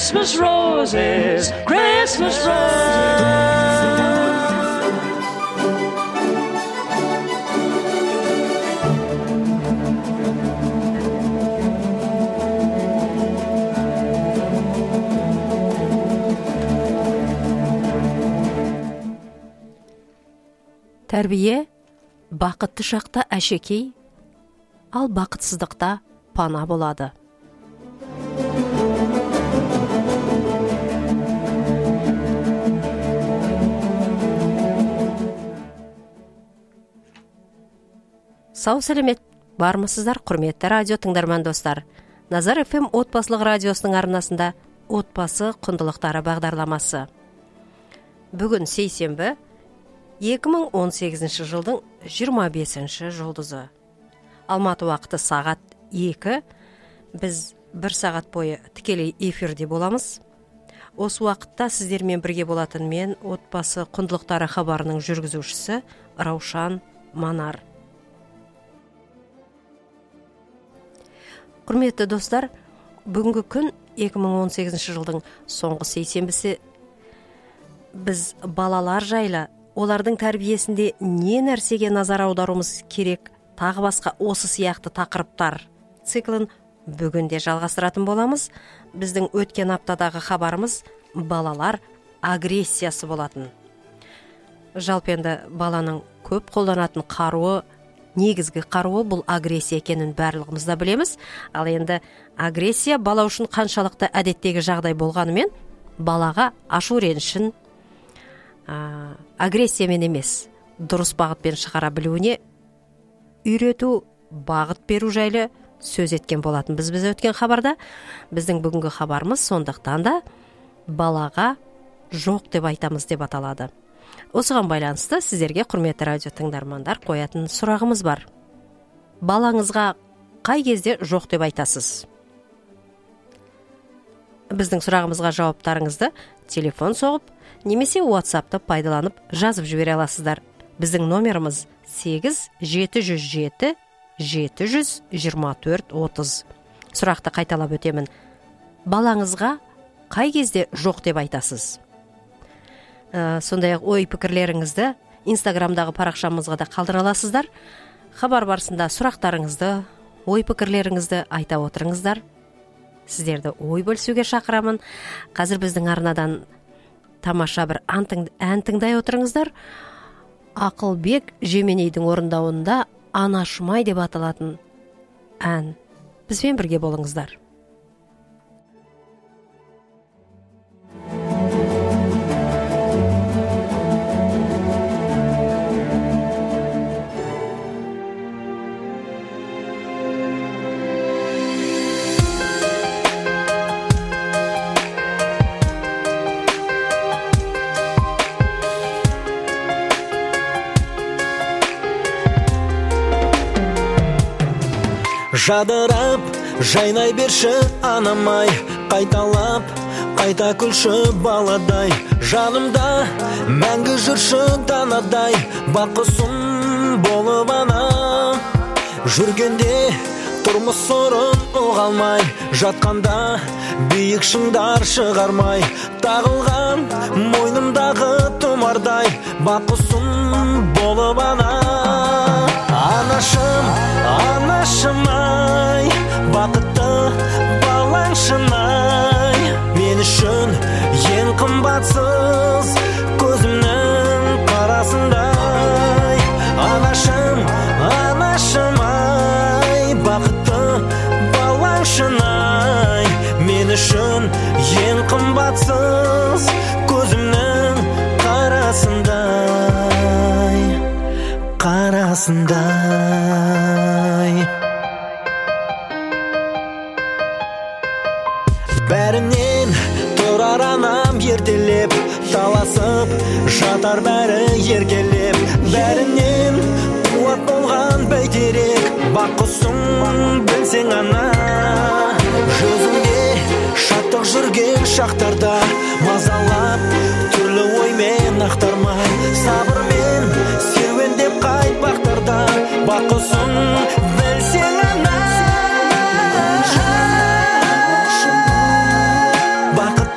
Christmas roses, Christmas roses. Тәрбие бақытты шақта әшекей, ал бақытсыздықта пана болады. Сау сәлемет бармысыздар, құрметті радио тыңдарман достар. Назар ФМ отбасылық радиосының арнасында отбасы құндылықтары бағдарламасы. Бүгін сейсенбі 2018 жылдың 25 жұлдызы. Алматы уақыты сағат 2. Біз 1 сағат бойы тікелей эфирде боламыз. Осы уақытта сіздермен бірге болатын мен отбасы құндылықтары хабарының жүргізушісі Раушан Манар. Құрметті достар, бүгінгі күн 2018 жылдың соңғы сейсенбісі. Біз балалар жайлы, олардың тәрбиесінде не нәрсеге назар аударуымыз керек, тағы басқа осы сияқты тақырыптар циклін бүгінде жалғастыратын боламыз. Біздің өткен аптадағы хабарымыз балалар агрессиясы болатын. Жалпы енді баланың көп қолданатын қаруы, негізгі қаруы бұл агрессия екенін барлығымыз да білеміз. Ал енді агрессия бала үшін қаншалықты әдеттегі жағдай болғанымен, балаға ашу ренішін агрессиямен емес, дұрыс бағытпен шығара білуіне үйрету, бағыт беру жайлы сөз еткен болатын. Біз өткен хабарда, біздің бүгінгі хабарымыз сондықтан да балаға жоқ деп айтамыз деп аталады. Осыған байланысты сіздерге, құрметті радио тыңдармандар, қоятын сұрағымыз бар. Балаңызға қай кезде жоқ деп айтасыз? Біздің сұрағымызға жауаптарыңызды телефон соғып, немесе WhatsApp-ты пайдаланып жазып жібере аласыздар. Біздің номеріміз 8-707-724-30. Сұрақты қайталап өтемін. Балаңызға қай кезде жоқ деп айтасыз? Сондай-ақ ой пікірлеріңізді Инстаграмдағы парақшамызға да қалдыра аласыздар. Хабар барысында сұрақтарыңызды, ой пікірлеріңізді айта отырыңыздар. Сіздерді ой бөлісуге шақырамын. Қазір біздің арнадан тамаша бір ән тыңдай отырыңыздар. Ақылбек Жеменейдің орындауында Анашымай деп аталатын ән. Бізбен бірге болыңыздар. Жадырап, жайнай берші анамай, қайталап, қайта күлші баладай. Жанымда мәңгі жүрші данадай, бақысын болып ана. Жүргенде тұрмыс сорын оғалмай, жатқанда биік шыңдар шығармай. Тағылған мойнымдағы тұмардай, бақысын болып ана. Анашым, анашымай, бақытты балаңшынай. Мен үшін ең қымбатсыз көзімнің қарасындай. Анашым, анашымай, бақытты балаңшынай. Мен үшін ең қымбатсыз көзімнің қарасындай. Бәрінен тұрар анам ертелеп, таласып жатар бәрі ергелеп. Бәрінен қуат болған бәйтерек, бақысын білсең ана. Жүзіңде шаттық жүрген шақтарда, мазалап түрлі оймен ақтармай. Сабырмен серуендеп қайт бақтарда, бақысын білсең ана. Бақыт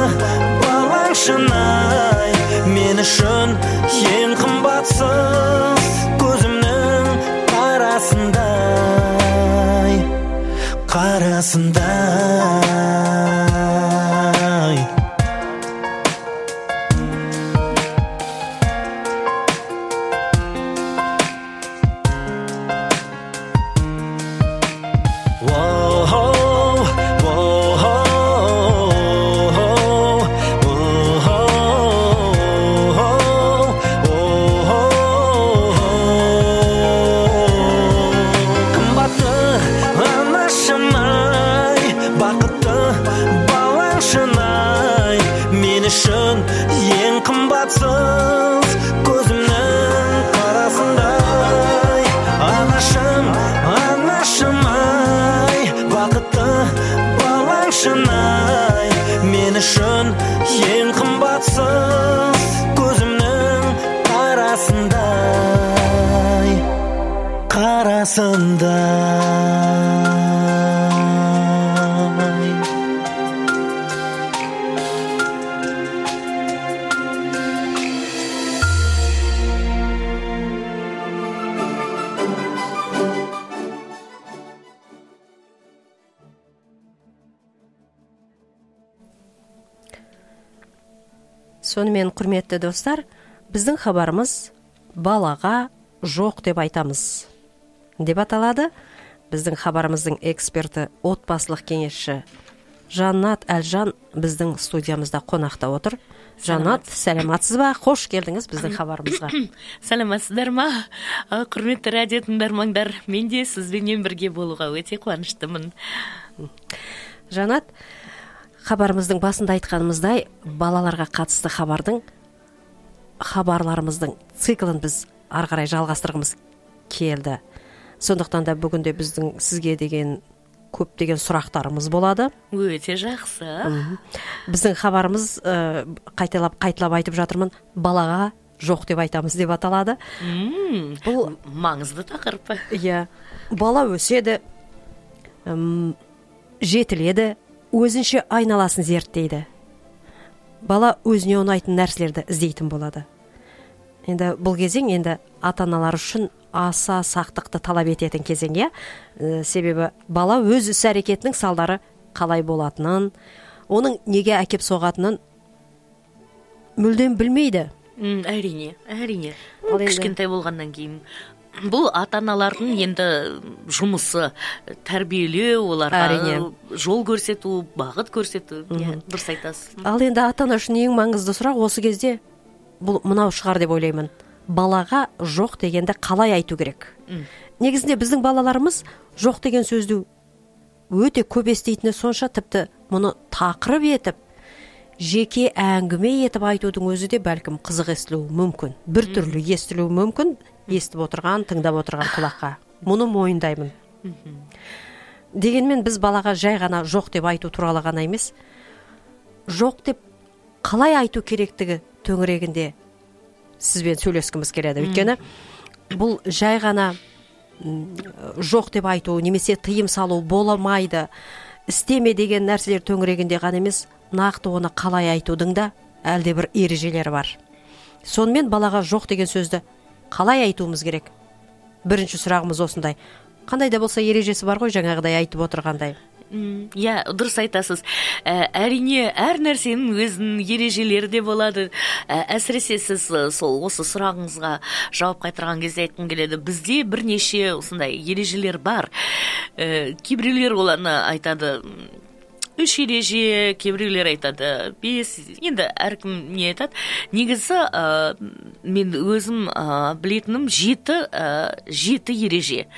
балаң шынай, мен үшін ең қымбатсыз, көзімнің қарасындай, қарасындай. Үшін ең қымбатсыз, көзімнің қарасындай. Анашым, анашым-ай, бақытты балаңшын-ай, мен үшін ең қымбатсыз, көзімнің қарасындай, қарасындай. Сонымен, құрметті достар, біздің хабарымыз балаға жоқ деп айтамыз деп аталады. Біздің хабарымыздың эксперті, отбасылық кеңесші Жаннат Әлжан біздің студиямызда қонақта отыр. Жаннат, сәлематсыз ба? Қош келдіңіз біздің хабарымызға. Сәлематсыздар ма? Құрметті радио тыңдармандар, мен де сізбенен бірге болуға өте қуаныштымын. Жаннат, хабарымыздың басында айтқанымыздай, балаларға қатысты хабарларымыздың циклін біз ары қарай жалғастырғымыз келді. Сондықтан да бүгінде біздің сізге деген көптеген сұрақтарымыз болады. Өте жақсы. Біздің хабарымыз қайталап айтып жатырмын, балаға жоқ деп айтамыз деп аталады. Бұл маңызды тақырып. Иә, бала өседі, жетіледі, өзінше айналасын зерттейді. Бала өзіне ұнайтын нәрселерді іздейтін болады. Енді бұл кезең ата-аналар үшін аса сақтықты талап ететін кезең, иә? Себебі бала өз іс-әрекетінің салдары қалай болатынын, оның неге әкеп соғатынын мүлдем білмейді. Әрине. Кішкентай болғаннан кейін. Бұл ата-аналардың енді жұмысы, тәрбиелеу, оларға жол көрсету, бағыт көрсету. Дұрыс айтасыз. Ал енді ата-ана үшін ең маңызды сұрақ осы кезде бұл мынау шығар деп ойлаймын. Балаға жоқ дегенді қалай айту керек? Негізінде біздің балаларымыз жоқ деген сөзді өте көп естейтіні сонша, тіпті мұны тақырып етіп, жеке әңгіме етіп айтудың өзі де бәлкім қызық естілуі мүмкін. Бір түрлі естілуі мүмкін, естіп отырған, тыңдап отырған құлаққа. Мұны мойындаймын. Дегенмен біз балаға жай ғана жоқ деп айту туралы ғана емес, жоқ деп қалай айту керектігі төңірегінде сізбен сөйлескіміз келеді. Өйткені бұл жай ғана жоқ деп айту, немесе тыйым салу боламайды, істеме деген нәрселер төңірегінде ғана емес, нақты оны қалай айтудың да әлде бір ережелері бар. Сонымен балаға жоқ деген сөзді қалай айтуымыз керек? Бірінші сұрағымыз осындай. Қандай да болса ережесі бар ғой, жаңағыдай айтып отырғандай. Иә, дұрыс айтасыз. Әрине, әр нәрсенің өзінің ережелері де болады. Әсіресе сіз осы сұрағыңызға жауап қайтарған кезде айтқым келеді. Бізде бірнеше осындай ережелер бар. Кейбіреулер оларны айтады 3 ереже, кейбіреулер айтады 5, енді әркім не айтады. Негізі мен өзім білетінім 7 ереже.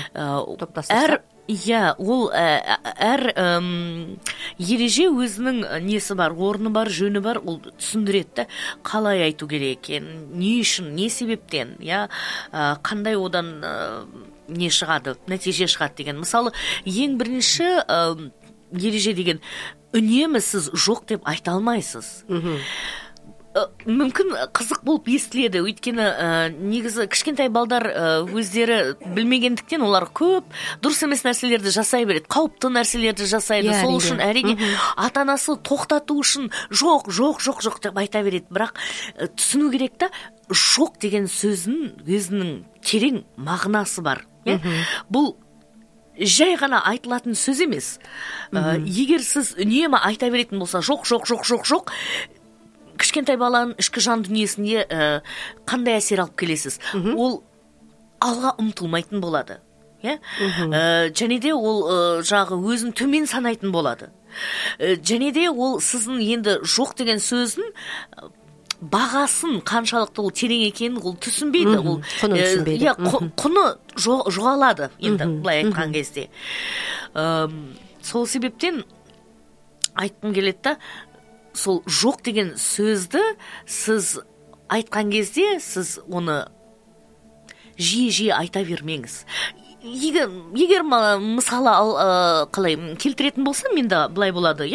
Ол әр ереже өзінің несі бар, орны бар, жөні бар, ол түсіндіреді, қалай айту керек екен, не үшін, не себептен, қандай одан не шығады, нәтиже шығады деген. Мысалы, ең бірінші ереже деген, үнемі сіз жоқ деп айта алмайсыз. мүмкін қызық болып естіледі, өйткені негізі кішкентай балдар өздері білмегендіктен олар көп дұрыс емес нәрселерді жасай береді, қауіпті нәрселерді жасайды. Сол үшін әрине ата-анасы тоқтату үшін жоқ деп айта береді. Бірақ түсіну керек та, жоқ деген сөздің өзінің терең мағынасы бар. Бұл жай ғана айтылатын сөз емес. Егер сіз үнемі айта беретін болса, жоқ, кішкентай баланың ішкі жан дүниесінде қандай әсер алып келесіз? Ол алға ұмтылмайтын болады. Және де ол жағы өзін төмен санайтын болады. Және де ол сіздің енді жоқ деген сөзін бағасын қаншалықты ол терең екенін ол түсінбейді. Құны түсінбейді. Құны жоғалады енді былай айтқан кезде. Сол себептен айтқым келеді да, сол жоқ деген сөзді сіз айтқан кезде сіз оны жиі айта бермеңіз. Егер мысалы қалай келтіретін болсам, менде былай болады,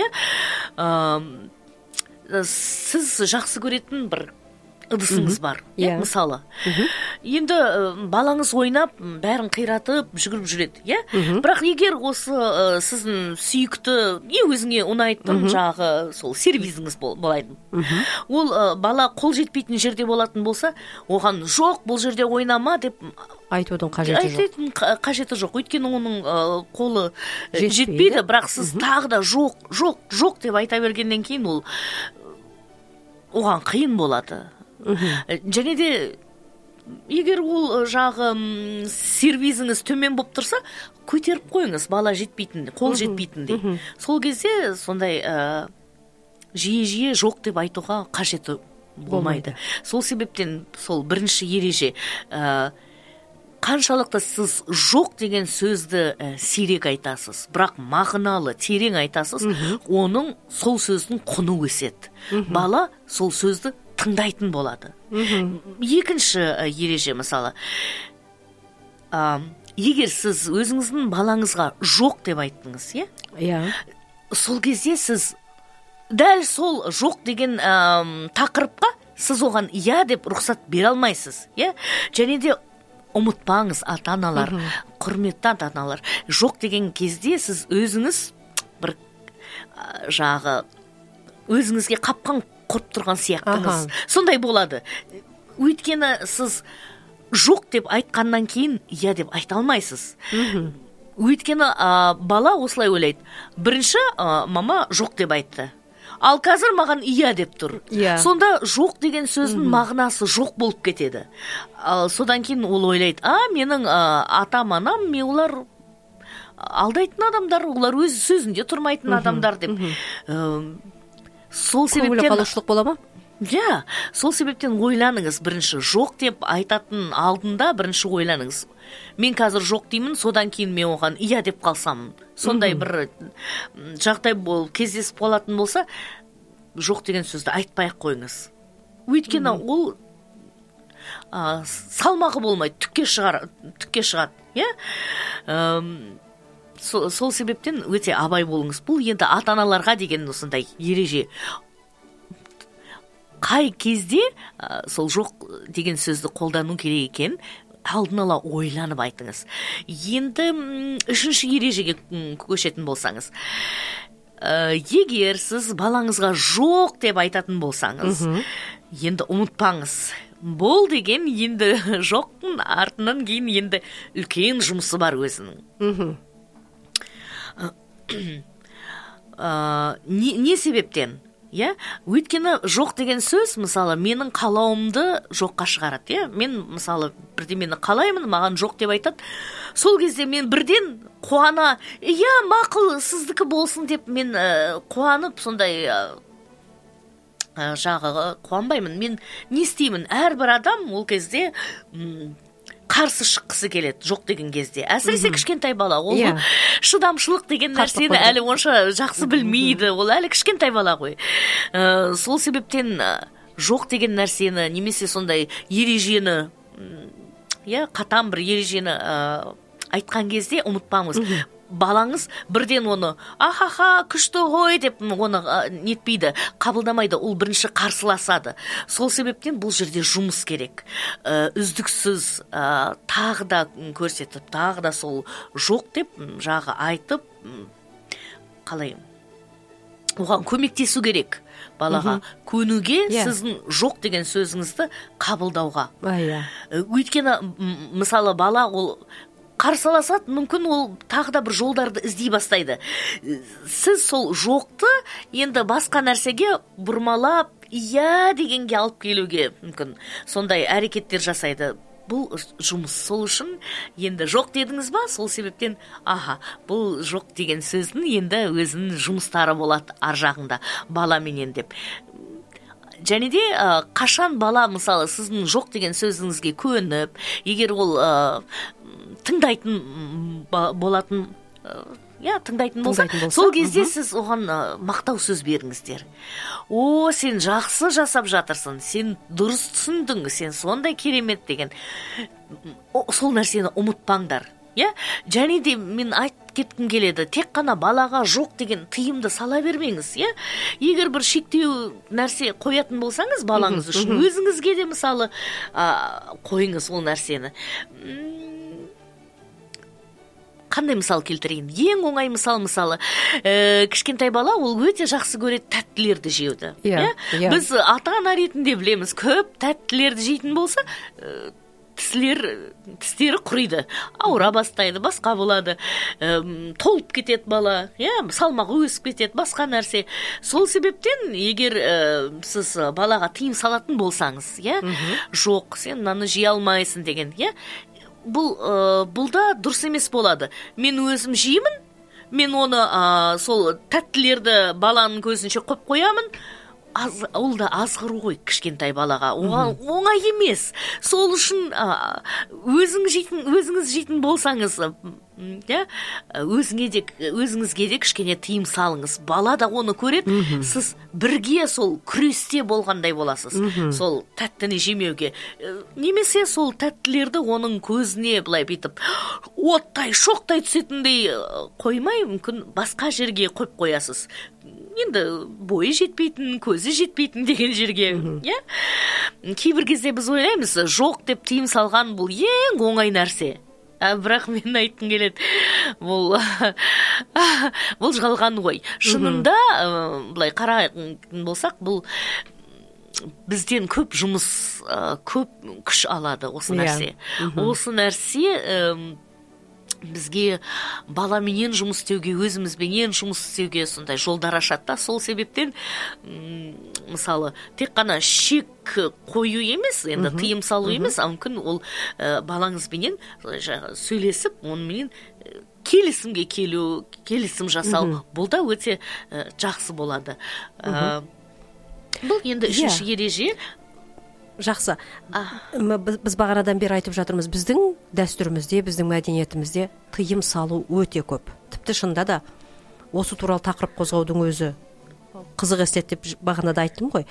сіз жақсы көретін бір ыдысыңыз бар, мысалы. Енді балаңыз ойнап, бәрін қиратып, жүгіріп жүреді, бірақ егер осы сіздің сүйікті, өзіңе ұнайтын жағы сол сервизіңіз болайын. Ол бала қол жетпейтін жерде болатын болса, оған жоқ, бұл жерде ойнама деп айтудың қажеті жоқ. Өйткені оның қолы жетпейді, бірақ сіз тағы да жоқ деп айта бергеннен кейін ол оған қиын болады. Және де егер ол жағы сервизіңіз төмен болып тұрса, көтеріп қойыңыз, бала жетпейтін, қол жетпейтіндей. Сол кезде сондай жиі жоқ деп айтуға қажеті болмайды. Сол себептен сол бірінші ереже, қаншалықты сіз жоқ деген сөзді сирек айтасыз, бірақ мағыналы, терең айтасыз, оның сол сөздің құны өседі. Бала сол сөзді тыңдайтын болады. Екінші ереже, мысалы, егер сіз өзіңіздің балаңызға жоқ деп айттыңыз, сол кезде сіз дәл сол жоқ деген тақырыпқа сіз оған деп рұқсат бере алмайсыз. Және де ұмытпаңыз, ата-аналар, құрметті ата-аналар, жоқ деген кезде сіз өзіңіз бір жағы өзіңізге қапқан құрып тұрған сияқтыңыз. Сондай болады. Өйткені сіз жоқ деп айтқаннан кейін деп айта алмайсыз. Өйткені бала осылай ойлайды. Бірінші мама жоқ деп айтты. Ал қазір маған деп тұр. Сонда жоқ деген сөздің мағынасы жоқ болып кетеді. Содан кейін ол ойлайды, менің атам-анам, олар алдайтын адамдар, олар өз сөзінде тұрмайтын адамдар деп. Сол себептен көңіл қалушылық бола ма? Сол себептен ойланыңыз. Бірінші жоқ деп айтатын алдында бірінші ойланыңыз. Мен қазір жоқ деймін, содан кейін мен оған деп қалсам, сондай бір жағдай кездесіп қалатын болса, жоқ деген сөзді айтпай-ақ қойыңыз. Өйткені ол салмағы болмайды, түкке шығады. Сол себептен өте абай болыңыз. Бұл енді ата-аналарға деген осындай ереже. Қай кезде сол жоқ деген сөзді қолдану керек екен, алдын ала ойланып айтыңыз. Енді үшінші ережеге көшетін болсаңыз, егер сіз балаңызға жоқ деп айтатын болсаңыз, енді ұмытпаңыз. Бұл деген енді жоқтың артынан кейін енді үлкен жұмысы бар өзінің. Не себептен? Өйткені жоқ деген сөз, мысалы, менің қалауымды жоққа шығарады. Мен, мысалы, бірдемені қалаймын, маған жоқ деп айтады. Сол кезде мен бірден қуана, мақұл, сіздікі болсын деп мен қуанып, сондай жағы қуанбаймын. Мен не істеймін? Әрбір адам ол кезде қарсы шыққысы келеді жоқ деген кезде. Әсіресе кішкентай бала, ол шыдамшылық деген нәрсені әлі онша жақсы білмейді, ол әлі кішкентай бала ғой. Сол себептен жоқ деген нәрсені, немесе сондай ережені, қатаң бір ережені айтқан кезде ұмытпаңыз. балаңыз бірден оны ахаха күшті ғой деп оны нетпейді, қабылдамайды, ол бірінші қарсыласады. Сол себептен бұл жерде жұмыс керек. Үздіксіз тағы да көрсетіп, тағы да сол жоқ деп жағы айтып, қалай оған көмектесу керек. Балаға көнуге, сіздің жоқ деген сөзіңізді қабылдауға. Өйткені мысалы бала ол қарсыласады, мүмкін ол тағы да бір жолдарды іздей бастайды. Сіз сол жоқты енді басқа нәрсеге бұрмалап, иә дегенге алып келуге мүмкін сондай әрекеттер жасайды. Бұл жұмыс. Сол үшін енді жоқ дедіңіз ба? Сол себептен, бұл жоқ деген сөздің енді өзінің жұмыстары болады ар жағында баламенен деп. Және де қашан бала мысалы сіздің жоқ деген сөзіңізге көніп, егер ол тыңдайтын болатын, тыңдайтын болса, сол кезде сіз оған мақтау сөз беріңіздер. Сен жақсы жасап жатырсың, сен дұрыс түсіндің, сен сондай керемет деген. Сол нәрсені ұмытпаңдар. Және де мен айтып кеткім келеді, тек қана балаға жоқ деген тыйымды сала бермеңіз. Егер бір шектеу нәрсе қоятын болсаңыз балаңыз үшін, өзіңізге де мысалы қойыңыз ол нәрсені. Қандай мысал келтірейін? Ең оңай мысалы, кішкентай бала ол өте жақсы көреді тәттілерді жеуді. Біз ата-ана ретінде білеміз, көп тәттілерді жейтін болса, тістері құриды, ауыра бастайды, басқа болады, толып кетеді бала, салмағы өсіп кетеді, басқа нәрсе. Сол себептен, егер сіз балаға тыйым салатын болсаңыз, жоқ, сен мынаны жей алмайсың деген, бұл да дұрыс емес болады. Мен өзім жеймін, мен оны сол тәттілерді баланың көзінше қойып қоямын, ол да азғыру ғой кішкентай балаға. Оған оңай емес. Сол үшін өзіңіз жейтін болсаңыз, өзіңізге де кішкене тыйым салыңыз. Бала да оны көреді, сіз бірге сол күресте болғандай боласыз. Сол тәттіні жемеуге. Немесе сол тәттілерді оның көзіне былай бетіп, оттай, шоқтай түсетіндей қоймай, мүмкін басқа жерге қойып қоясыз. Енді бойы жетпейтін, көзі жетпейтін деген жерге. Кейбір кезде біз ойлаймыз, жоқ деп тыйым салған бұл ең оңай нәрсе. Бірақ мен айтқым келеді, бұл жалған ғой. Шынында, былай қарайтын болсақ, бұл бізден көп жұмыс, көп күш алады осы нәрсе. Осы нәрсе бізге баламенен жұмыс істеуге, өзімізбенен жұмыс істеуге сондай жолдар ашады. Сол себептен, мысалы, тек қана шек қою емес, енді тыйым салу емес, мүмкін ол балаңызбенен сөйлесіп, онымен келісімге келу, келісім жасау, бұл да өте жақсы болады. Бұл енді үшінші ереже. Жақсы. Біз бағанадан бері айтып жатырмыз, біздің дәстүрімізде, біздің мәдениетімізде тыйым салу өте көп. Тіпті шында да осы туралы тақырып қозғаудың өзі қызық естеді деп бағанада айттым ғой.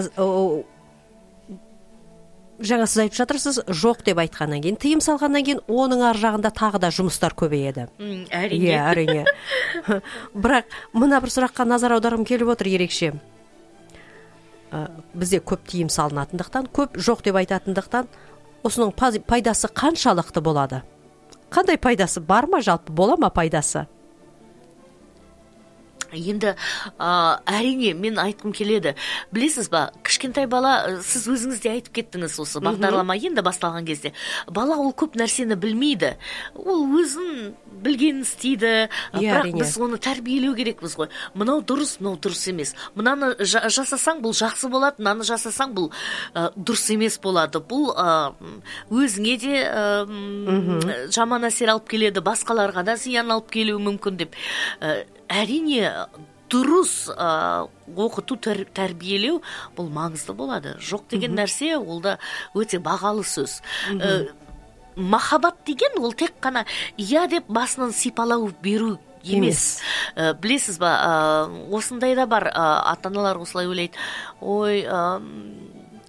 Жаңа сіз айтып жатырсыз, жоқ деп айтқаннан кейін, тыйым салғаннан кейін, оның ар жағында тағы да жұмыстар көбейеді. Әрине. Бірақ мына бір сұраққа назар аударғым келіп отыр ерекше. Бізде көп тыйым салынатындықтан, көп жоқ деп айтатындықтан, осының пайдасы қаншалықты болады? Қандай пайдасы бар ма, жалпы бола ма пайдасы? Енді әрине мен айтқым келеді. Білесіз ба, кішкентай бала, сіз өзіңізде айтып кеттіңіз осы бағдарлама енді басталған кезде. Бала ол көп нәрсені білмейді. Ол өзін білгенін істейді, бірақ біз оны тәрбиелеу керекпіз ғой. Мынау дұрыс емес. Мынаны жасасаң бұл жақсы болады, мынаны жасасаң бұл дұрыс емес болады. Бұл өзіңе де жаман әсер алып келеді, басқаларға да зиян алып келуі мүмкін деп. Әрине, дұрыс оқыту, тәрбиелеу бұл маңызды болады. Жоқ деген нәрсе, ол да өте бағалы сөз. Махаббат деген ол тек қана иә деп басынан сипалау беру емес. Білесіз ба, осындай да бар, ата-аналар осылай ойлайды. Ой,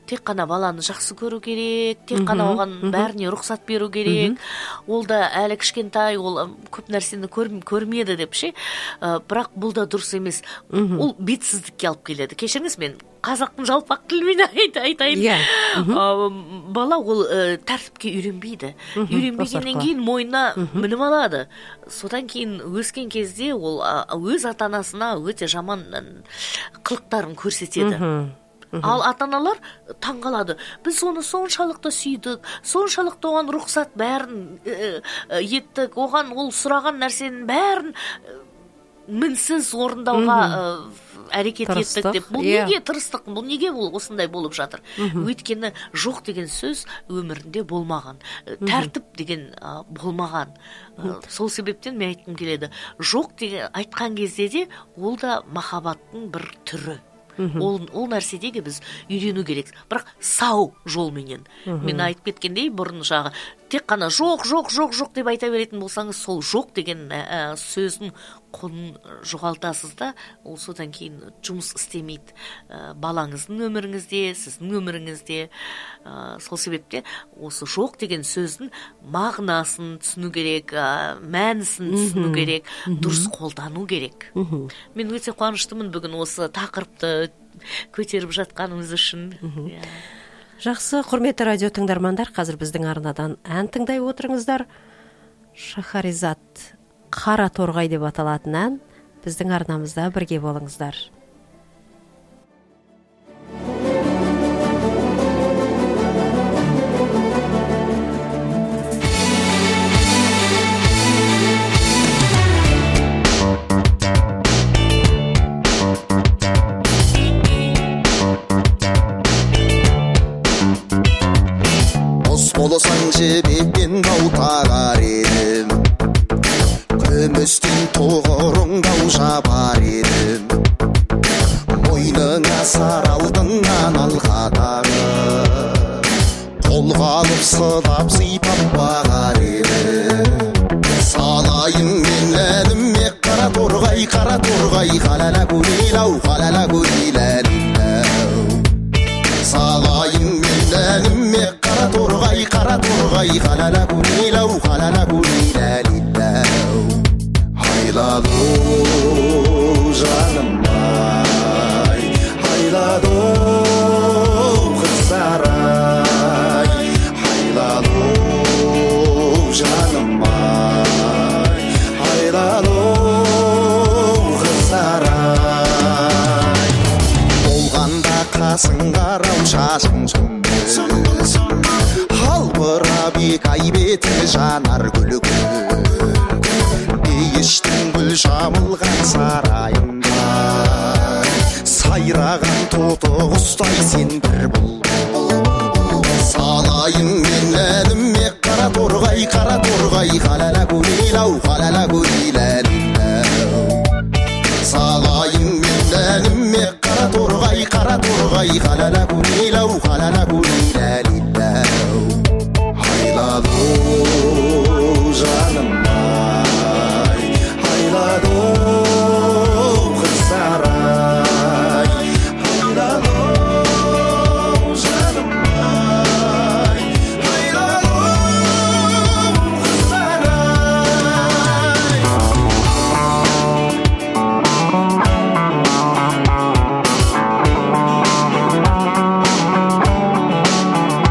тек қана баланы жақсы көру керек, тек қана оған бәріне рұқсат беру керек. Ол да әлі кішкентай, ол көп нәрсені көрмеді деп ше. Бірақ бұл да дұрыс емес. Ол бетсіздікке алып келеді. Кешіріңіз, мен қазақтың жалпақ тілімен айтайын. Бала ол тәртіпке үйренбейді. Үйренбегеннен кейін мойнына мініп алады. Содан кейін өскен кезде ол өз ата-анасына өте жаман қылықтарын көрсетеді. Ал ата-аналар таңғалады. Біз оны соншалықты сүйдік, соншалықты оған рұқсат бәрін еттік, оған ол сұраған нәрсенің бәрін мінсіз орындауға әрекет еттік деп. Бұл неге тырыстық? Бұл неге бұл осындай болып жатыр? Өйткені жоқ деген сөз өмірінде болмаған. Тәртіп деген болмаған. Сол себептен мен айтқым келеді. Жоқ деген айтқан кезде де ол да махаббаттың бір түрі. Ол нәрседегі біз үйрену керек. Бірақ сау жолменен. Мен айтып кеткендей бұрын жағы тек қана жоқ деп айта беретін болсаңыз, сол жоқ деген сөздің құнын жоғалтасыз да, ол содан кейін жұмыс істемейді. Балаңыздың өміріңізде, сіздің өміріңізде. Сол себепте осы жоқ деген сөздің мағынасын түсіну керек, мәнісін түсіну керек, дұрыс қолдану керек. Мен өте қуаныштымын бүгін осы тақырыпты көтеріп жатқанымыз үшін. Жақсы, құрметті радио тыңдармандар, қазір біздің арнадан ән тыңдай отырыңыздар. Шахаризат, Қара торғай деп аталатын ән. Біздің арнамызда бірге болыңыздар. Болсаң жебектен дау тағар едім, күмістен тоғырыңдау жабар едім. Мойныңа сар алдыңнан алға тағып, қолға алып сыдап сипап бағар едім. Салайын мен әліме қара торғай, қалала гүлилау, салайын мен әліме қара торғай, қалала гүлилау, Айладу жаным ай, айладу қызарай, айладу жаным ай, айладу қызарай. Болғанда қасың қарау шашың сүмбіл, албырап екі ай беті жанар күлі-күл. Ешттің гүл жамылған сарайында, сайраған тоты құстай сен бір бұлбұл. Салайын мен әліме қара торғай, қалала гүлилау, салайын мен әліме қара торғай, қалала гүлилау, айладу жаным қызарай, айладу жаным ай, айладу қызарай.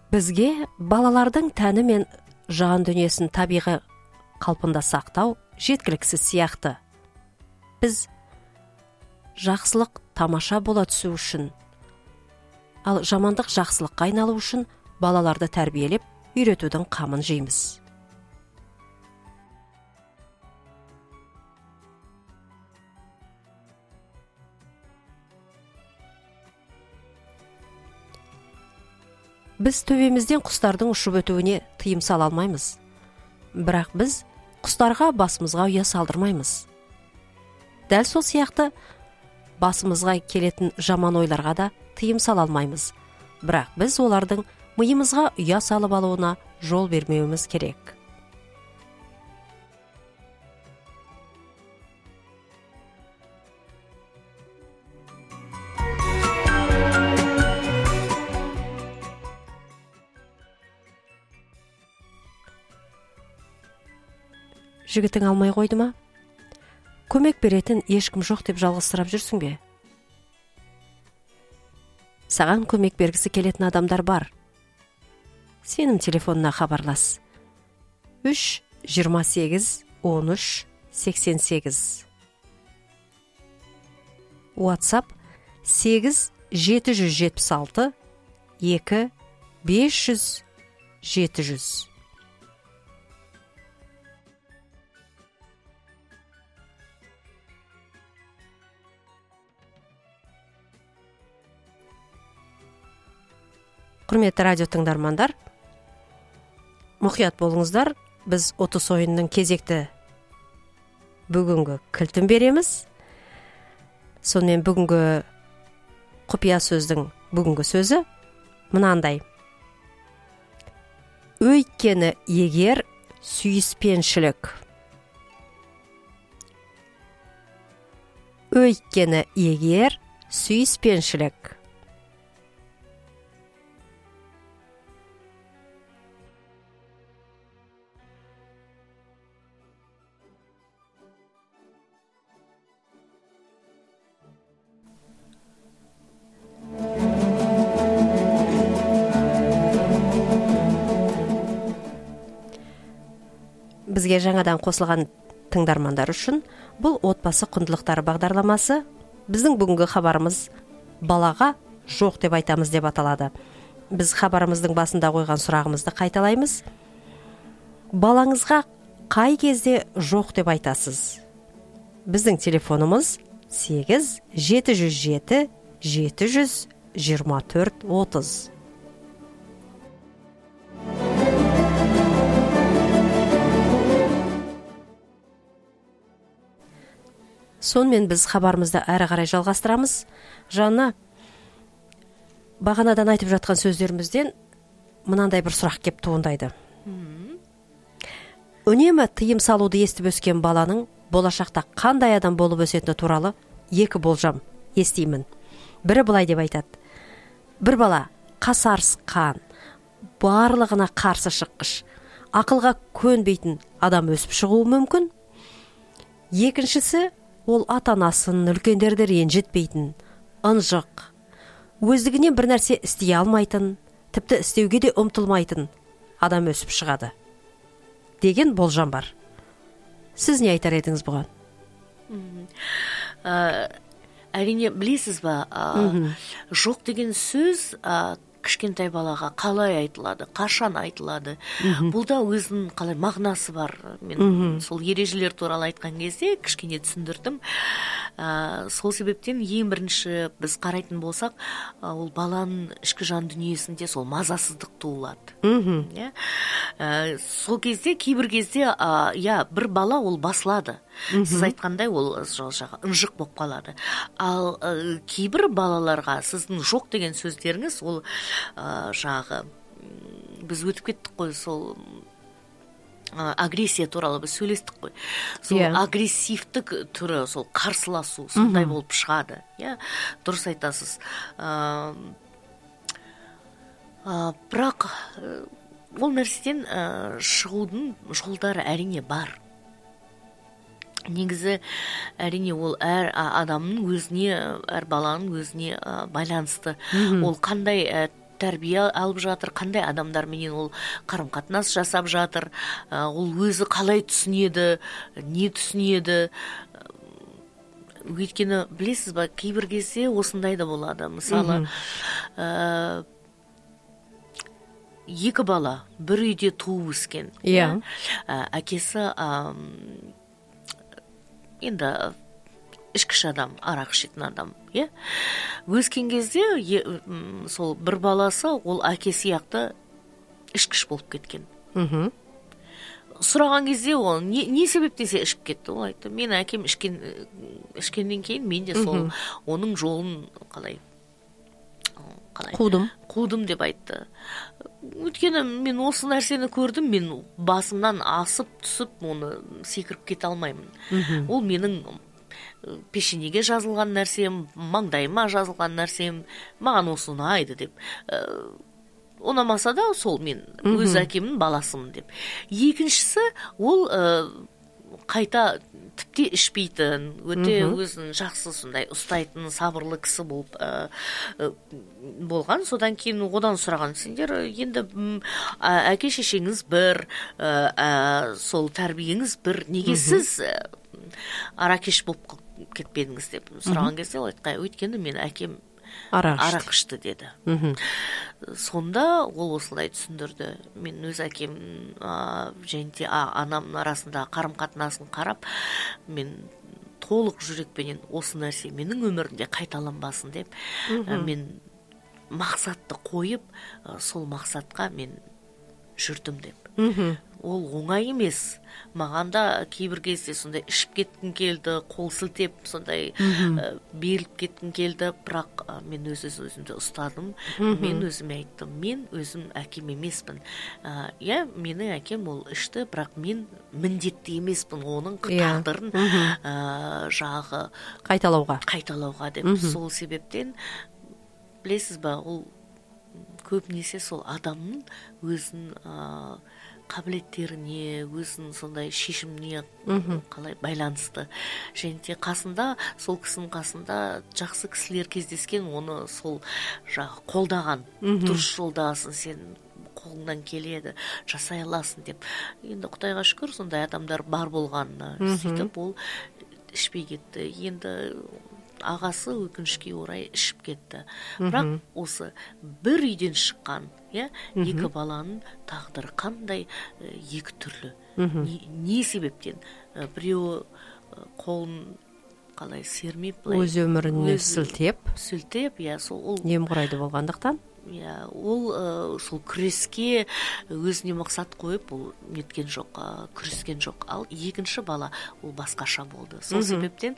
Бізге балалардың тәні мен жан дүниесін табиғи қалпында сақтау жеткіліксіз сияқты. Біз жақсылық тамаша бола түсу үшін, ал жамандық жақсылыққа айналу үшін балаларды тәрбиелеп, үйретудің қамын жейміз. Біз төбемізден құстардың ұшып өтуіне тыйым сала алмаймыз. Бірақ біз құстарға басымызға ұя салдырмаймыз. Дәл сол сияқты басымызға келетін жаман ойларға да тыйым сала алмаймыз. Бірақ біз олардың миымызға ұя салып алуына жол бермеуіміз керек. Жігітің алмай қойды ма? Көмек беретін ешкім жоқ деп жалғызсырап жүрсің бе? Саған көмек бергісі келетін адамдар бар. Сенің телефонына хабарлас. 3-28-13-88. WhatsApp 8-776-2-500-700. Құрметті радио тыңдармандар, мұқият болыңыздар. Біз ұтыс ойынның кезекті бүгінгі кілтін береміз. Сонымен бүгінгі құпия сөздің бүгінгі сөзі мынандай: өйткені егер сүйіспеншілік. Өйткені егер сүйіспеншілік. Бізге жаңадан қосылған тыңдармандар үшін бұл отбасы құндылықтары бағдарламасы. Біздің бүгінгі хабарымыз балаға жоқ деп айтамыз деп аталады. Біз хабарымыздың басында қойған сұрағымызды қайталаймыз. Балаңызға қай кезде жоқ деп айтасыз? Біздің телефонымыз 8-707-724-30. Сонымен біз хабарымызды әрі қарай жалғастырамыз. Жаңа бағанадан айтып жатқан сөздерімізден мынандай бір сұрақ кеп туындайды. Үнемі тыйым салуды естіп өскен баланың болашақта қандай адам болып өсетіні туралы екі болжам естимін. Бірі былай деп айтады: бір бала қасарысқан, барлығына қарсы шыққыш, ақылға көнбейтін адам өсіп шығуы мүмкін. Екіншісі, ол ата-анасын, үлкендерді ренжітпейтін, ынжық, өздігінен бір нәрсе істей алмайтын, тіпті істеуге де ұмтылмайтын адам өсіп шығады деген болжам бар. Сіз не айтар едіңіз бұған? Әрине, білесіз ба, жоқ деген сөз кішкентай балаға қалай айтылады, қашан айтылады. Бұл да өзінің қалай мағынасы бар. Мен сол ережелер туралы айтқан кезде кішкене түсіндірдім. Сол себептен ең бірінші біз қарайтын болсақ, ол баланың ішкі жан дүниесінде сол мазасыздық туылады. Сол кезде, кейбір кезде, бір бала ол басылады. Сіз айтқандай ол ынжық болып қалады. Ал кейбір балаларға сіздің жоқ деген сөздеріңіз ол біз өтіп кеттік қой, сол агрессия туралы біз сөйлестік қой. Сол агрессивтік түрі, сол қарсыласу сондай болып шығады. Дұрыс айтасыз. Бірақ ол нәрседен шығудың жолдары әрине бар. Негізі әрине ол әр адамның өзіне, әр баланың өзіне байланысты. Ол қандай тәрбие алып жатыр, қандай адамдарменен ол қарым-қатынас жасап жатыр, ол өзі қалай түсінеді, не түсінеді. Өйткені білесіз ба, кейбір кезде осындай да болады. Мысалы, екі бала бір үйде туып өскен. Иә. Әкесі енді ішкіш адам, арақ ішетін адам. Өскен кезде сол бір баласы ол әке сияқты ішкіш болып кеткен. Сұраған кезде ол не себептен сен ішіп кетті? Ол айтты, мен әкем ішкеннен кейін мен де сол оның жолын қалай қудым деп айтты. Өйткені мен осы нәрсені көрдім, мен басымнан асып түсіп, оны секіріп кете алмаймын. Ол менің пешенеге жазылған нәрсем, маңдайыма жазылған нәрсем, маған осы ұнайды деп. Ұнамаса да сол мен өз әкемнің баласымын деп. Екіншісі, ол қайта тіпті ішпейтін, өте өзін жақсы сондай ұстайтын, сабырлы кісі болып болған. Содан кейін одан сұраған, сендер енді әке шешеңіз бір, сол тәрбиеңіз бір, неге сіз аракеш болып кетпедіңіз деп сұраған кезде ол айтқан, өйткені мен әкем арақ ішті деді. Сонда ол осылай түсіндірді. Мен өз әкем және анамның арасында қарым-қатынасын қарап, мен толық жүрекпенен осы нәрсе менің өмірімде қайталанбасын деп, мен мақсатты қойып, сол мақсатқа мен жүрдім деп. Ол оңай емес. Маған да кейбір кезде сондай ішіп кеткім келді, қол сілтеп, сондай беріліп кеткім келді, бірақ мен өзімді ұстадым. Мен өзіме айттым, мен өзім әкем емеспін. Менің әкем ол ішті, бірақ мен міндетті емеспін оның тағдырын жағы қайталауға деп. Сол себептен, білесіз ба, ол көбінесе сол адамның өзін қабілеттеріне, өзін сондай шешіміне қалай байланысты. Және де қасында, сол кісінің қасында жақсы кісілер кездескен, оны сол қолдаған, дұрыс жолдасың, сен қолыңнан келеді, жасай аласың деп. Енді Құдайға шүкір, сондай адамдар бар болғанына, сөйтіп ол ішпей кетті. Енді ағасы өкінішке орай ішіп кетті. Бірақ осы бір үйден шыққан, екі баланың тағдыры қандай екі түрлі. Не себептен? Біреуі қолын қалай сермеп, өз өміріне сілтеп, сол немқұрайды болғандықтан. Ол сол күреске өзіне мақсат қойып, ол неткен жоқ, күрескен жоқ. Ал екінші бала ол басқаша болды. Сол себептен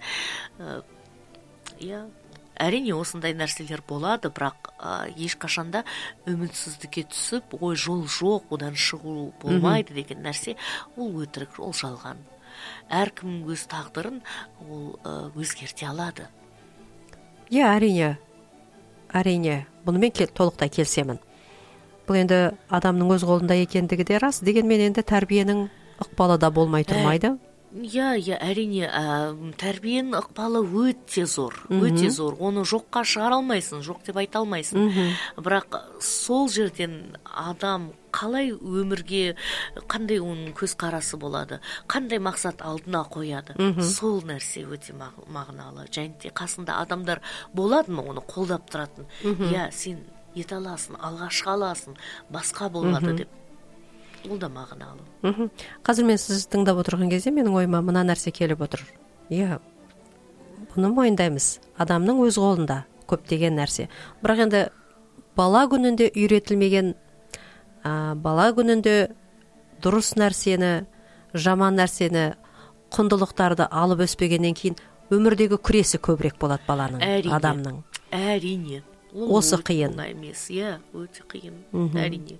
әрине осындай нәрселер болады, бірақ ешқашанда үмітсіздікке түсіп, ой, жол жоқ, одан шығу болмайды деген нәрсе, ол өтірік, ол жалған. Әркім өз тағдырын ол өзгерте алады. Әрине, бұнымен толықтай келісемін. Бұл енді адамның өз қолында екендігі де рас, дегенмен енді тәрбиенің ықпалы да болмай тұрмайды. Әрине, тәрбиенің ықпалы өте зор. Оны жоққа шығара алмайсың, жоқ деп айта алмайсың. Бірақ сол жерден адам қалай өмірге, қандай оның көзқарасы болады, қандай мақсат алдына қояды, сол нәрсе өте мағыналы. Және де қасында адамдар болады ма оны қолдап тұратын? Сен ете аласың, алға шыға аласың, басқа болады деп. Ол да мағыналы. Қазір мен сіз тыңдап отырған кезде менің ойыма мына нәрсе келіп отыр. Бұны мойындаймыз. Адамның өз қолында көптеген нәрсе. Бірақ енді бала күнінде үйретілмеген, бала күнінде дұрыс нәрсені, жаман нәрсені, құндылықтарды алып өспегеннен кейін өмірдегі күресі көбірек болады баланың, адамның. Әрине. Осы қиын. Өте қиын. Әрине.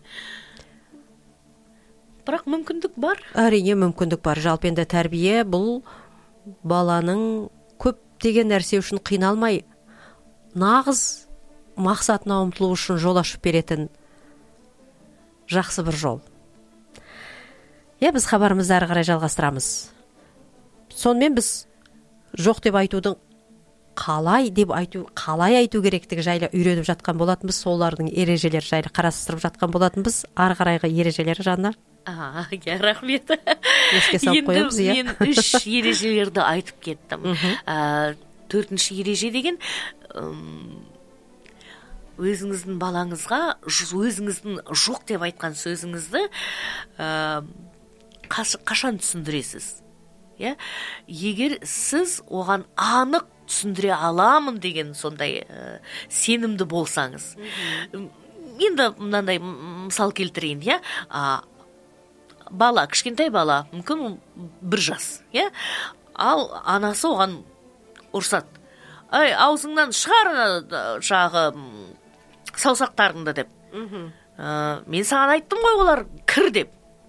Бірақ мүмкіндік бар. Әрине мүмкіндік бар. Жалпы енді тәрбие бұл баланың көптеген нәрсе үшін қиналмай, нағыз мақсатына ұмтылу үшін жол ашып беретін жақсы бір жол. Біз хабарымызды әрі қарай жалғастырамыз. Сонымен біз жоқ деп айтудың қалай айту керектігі жайлы үйреніп жатқан болатынбыз, солардың ережелері жайлы қарастырып жатқан болатынбыз. Ары қарайғы ережелері Жанна. Рахмет. Еске салып қоямыз, иә. Мен 3 ережелерді айтып кеттім. 4-ші ереже деген өзіңіздің балаңызға өзіңіздің жоқ деп айтқан сөзіңізді қашан түсіндіресіз? Егер сіз оған анық түсіндіре аламын деген сондай сенімді болсаңыз. Енді мынандай мысал келтірейін, бала, кішкентай бала, мүмкін 1 жас, ал анасы оған ұрсады. Аузыңнан шығар жағы саусақтарыңды деп. Мен саған айттым ғой, олар кір деп.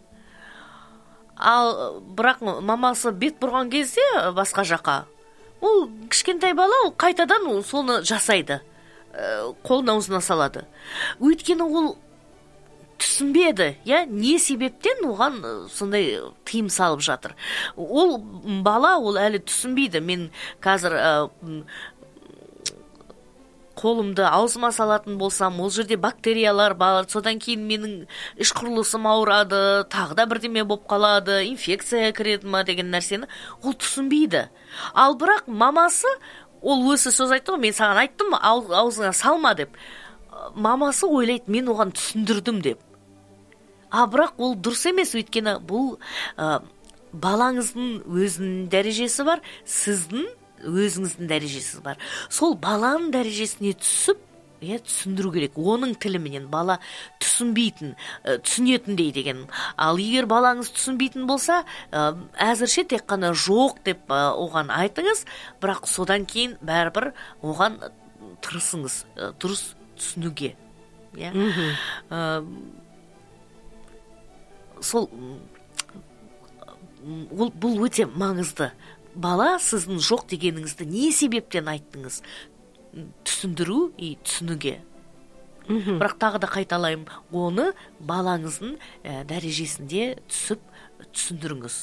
Ал бірақ мамасы бет бұрған кезде басқа жаққа, ол кішкентай бала, ол қайтадан соны жасайды, қолын аузына салады. Өйткені ол түсінбеді, не себептен оған сондай тыйым салып жатыр. Ол бала, ол әлі түсінбейді. Мен қазір қолымды аузыма салатын болсам, ол жерде бактериялар бар, содан кейін менің іш құрылысым ауырады, тағы да бірдеме болып қалады, инфекция кіреді ма деген нәрсені ол түсінбейді. Ал бірақ мамасы, ол өзі сөз айтты ғой, мен саған айттым, аузыңа салма деп. Мамасы ойлайды, мен оған түсіндірдім деп. Бірақ ол дұрыс емес, өйткені бұл балаңыздың өзінің дәрежесі бар, сіздің өзіңіздің дәрежесі бар. Сол баланың дәрежесіне түсіп, түсіндіру керек. Оның тіліменен бала түсінбейтін, түсінетіндей деген. Ал егер балаңыз түсінбейтін болса, әзірше тек қана жоқ деп оған айтыңыз, бірақ содан кейін бәрібір оған тырысыңыз, дұрыс түсінуге. Сол бұл өте маңызды. Бала сіздің жоқ дегеніңізді не себептен айттыңыз? Түсіндіру и түсінуге. Бірақ тағы да қайталаймын, оны балаңыздың дәрежесінде түсіп түсіндіріңіз.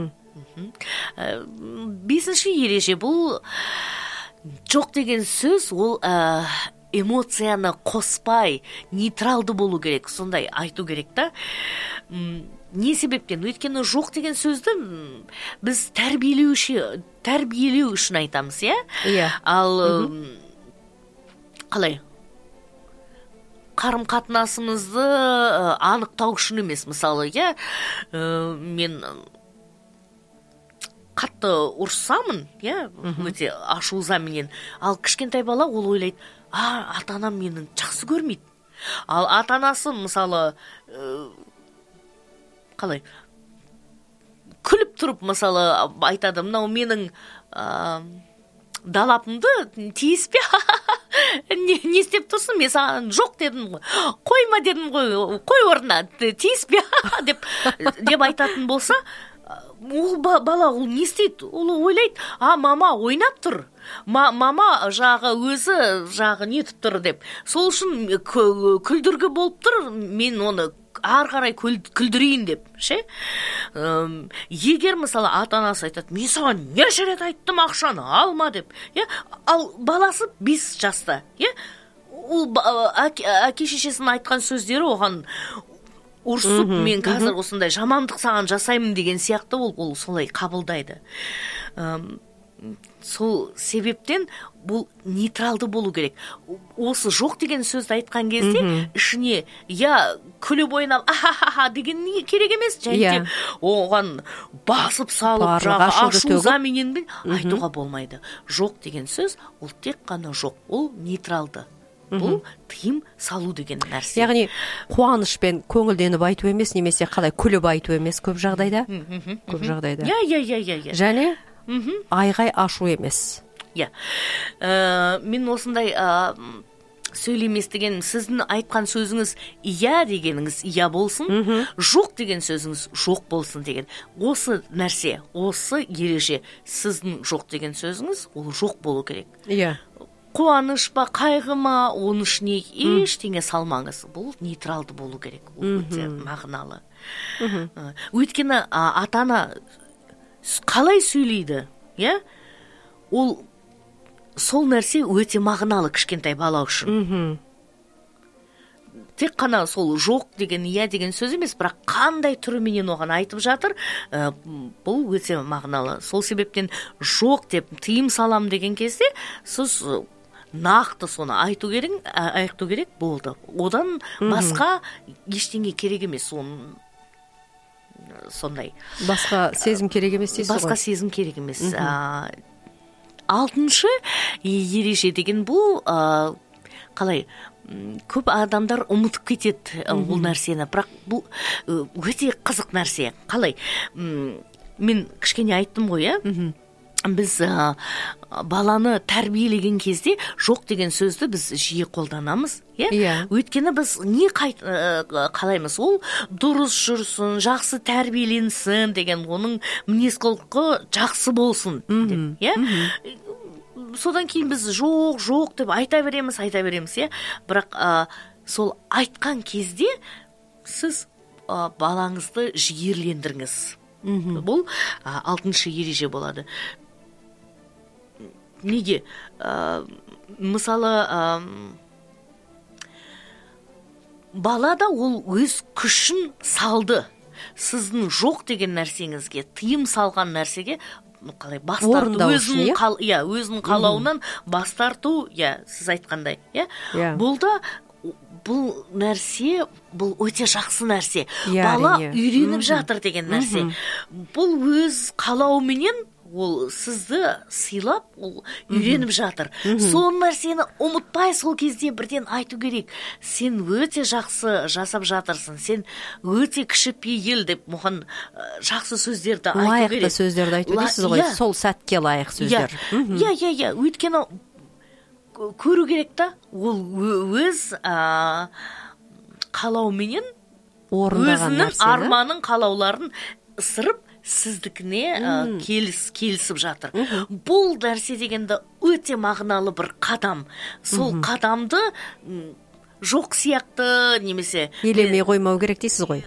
5-ші ереже, бұл жоқ деген сөз, ол эмоцияны қоспай, нейтралды болу керек, сондай айту керек та. Не себептен? Өйткені жоқ деген сөзді біз тәрбиелеу үшін айтамыз, Ал қалай? Қарым-қатынасымызды анықтау үшін емес, мысалы, мен қатты ұрсамын, өте ашулызаменен. Ал кішкентай бала ол ойлайды, ата-анам менің жақсы көрмейді. Ал ата-анасы, мысалы, қалай? Күліп тұрып, мысалы, айтады, мынау менің далапымды тиіспе, не істеп тұрсың, мен саған жоқ дедім ғой, қойма дедім ғой, қой орнына, тиіспе деп айтатын болса, ол бала ол не істейді? Ол ойлайды, мама ойнап тұр, мама өзі нетіп тұр деп. Сол үшін күлдіргі болып тұр, мен оны ары қарай күлдірейін деп, Егер, мысалы, ата-анасы айтады, мен саған неше рет айттым, ақшаны алма деп. Ал баласы 5 жаста. Ол әке-шешесінің айтқан сөздері оған ұрсып, мен қазір осындай жамандық саған жасаймын деген сияқты ол солай қабылдайды. Сол себептен бұл нейтралды болу керек. Осы жоқ деген сөзді айтқан кезде ішіне күліп ойнап деген керек емес, және оған басып салып ашу-ызаменен айтуға болмайды. Жоқ деген сөз ол тек қана жоқ, ол нейтралды. Бұл тыйым салу деген нәрсе. Яғни қуанышпен көңілденіп айту емес, немесе қалай күліп айту емес көп жағдайда. Және айғай ашу емес. Мен осындай сөйлемес деген, сіздің айтқан сөзіңіз дегеніңіз болсын, жоқ деген сөзіңіз жоқ болсын деген. Осы нәрсе, осы ереже, сіздің жоқ деген сөзіңіз, ол жоқ болу керек. Қуаныш па, қайғы ма, оның ішіне ештеңе салмаңыз. Бұл нейтралды болу керек. Ол өте мағыналы. Өйткені ата-ана қалай сөйлейді? Ол сол нәрсе өте мағыналы кішкентай бала үшін. Тек қана сол жоқ деген, иә деген сөз емес, бірақ қандай түріменен оған айтып жатыр, бұл өте мағыналы. Сол себептен жоқ деп тыйым салам деген кезде сіз нақты соны айту керек болды. Одан басқа ештеңе керек емес. Сондай. Басқа сезім керек емес дейсіз ғой? Басқа сезім керек емес. 6-шы ереже деген бұл қалай? Көп адамдар ұмытып кетеді бұл нәрсені, бірақ бұл өте қызық нәрсе. Қалай? Мен кішкене айттым ғой, біз баланы тәрбиелеген кезде жоқ деген сөзді біз жиі қолданамыз, өйткені біз не қалаймыз, ол дұрыс жүрсін, жақсы тәрбиеленсін деген, оның мінез-құлқы жақсы болсын деп, содан кейін біз жоқ деп айта береміз, бірақ сол айтқан кезде сіз балаңызды жігерлендіріңіз. Бұл 6-шы ереже болады. Неге? Мысалы, балада ол өз күшін салды. Сіздің жоқ деген нәрсеңізге, тыйым салған нәрсеге қалай бас тарту, өзінің қалауынан бас тарту, сіз айтқандай, бұл нәрсе, бұл өте жақсы нәрсе. Бала үйреніп жатыр деген нәрсе. Бұл өз қалауыменен ол сізді сыйлап, ол үйреніп жатыр. Сол нәрсені ұмытпай сол кезде бірден айту керек. Сен өте жақсы жасап жатырсың, сен өте кішіпейіл деп мұған жақсы сөздерді айту керек. Лайықты сөздерді айту дейсіз ғой, сол сәтке лайық сөздер. Өйткені көру керек та, ол өз қалауменен өзінің арманын, қалауларын ысырып, сіздікіне келісіп жатыр. Бұл нәрсе дегенде өте мағыналы бір қадам. Сол қадамды жоқ сияқты немесе елемей қоймау керек дейсіз ғой.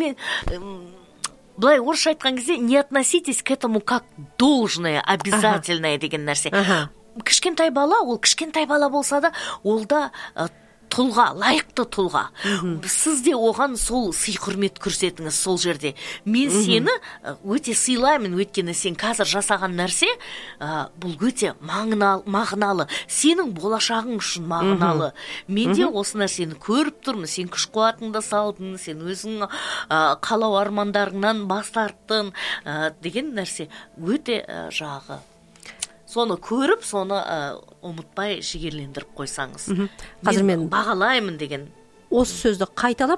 Былай орысша айтқан кезде не относитесь к этому как должное, обязательное деген нәрсе. Кішкентай бала, ол кішкентай бала болса да, ол да тұлға, лайықты тұлға. Сіз де оған сол сый-құрмет көрсетіңіз сол жерде. Мен сені өте сыйлаймын, өйткені сен қазір жасаған нәрсе бұл өте мағыналы. Сенің болашағың үшін мағыналы. Мен де осы нәрсені көріп тұрмын. Сен күш қуатыңды салдың, сен өзің қалау армандарыңнан бас тарттың деген нәрсе өте жағы. Соны көріп, соны ұмытпай жігерлендіріп қойсаңыз. Қазір мен бағалаймын деген. Осы сөзді қайталап